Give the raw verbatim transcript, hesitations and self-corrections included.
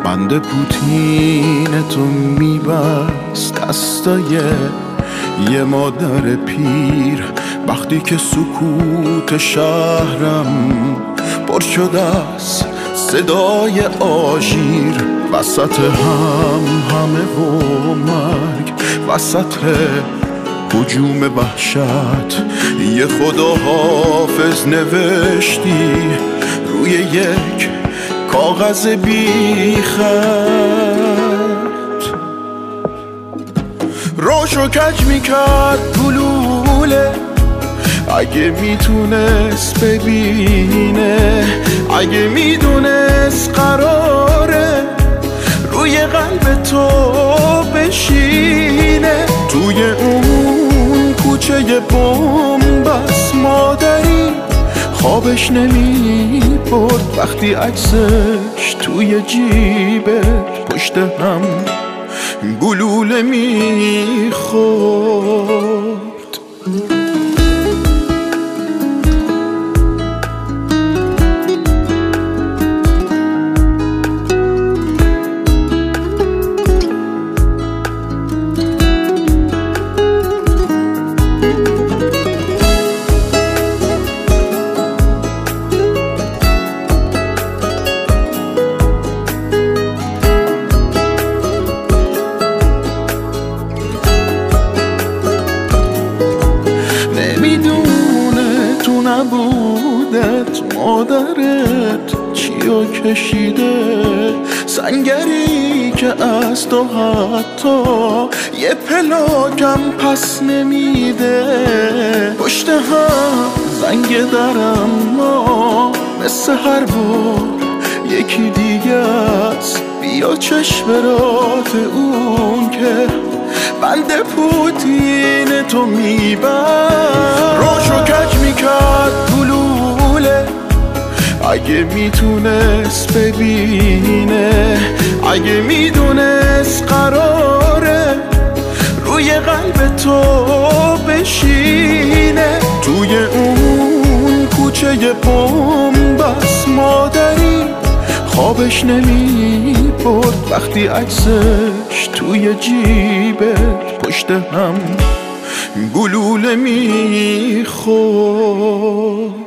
بند پوتین تو میبست دستای یه مادر پیر، وقتی که سکوت شهرم پر شده از صدای آژیر. وسط هم همه و مرگ، وسط هجوم وحشت، یه خدا حافظ نوشتی روی یک کاغذ بی خط. روشو کج میکرد گلوله، اگه میتونست ببینه، اگه میدونست قراره روی قلب تو بشینه. توی اون کوچه بومبس مادری خوابش نمی برد، وقتی عکسش توی جیبه پشت هم گلوله می خورد. نمیدونه تو نبودت مادرت چیو کشیده، سنگری که از تو حتی یه پلاکم پس نمیده. پشت هم زنگ درم ما مثل هر بار یکی دیگه است، بیا چشم رات اون که بند پوتین تو میبرد. روشو کج میکرد گلوله، اگه میتونست ببینه، اگه میدونست قراره روی قلب تو بشینه. توی اون کوچه بومبس مادری خوابش نمی برد، وقتی عکسش توی جیبه پشت هم گلوله می خورد.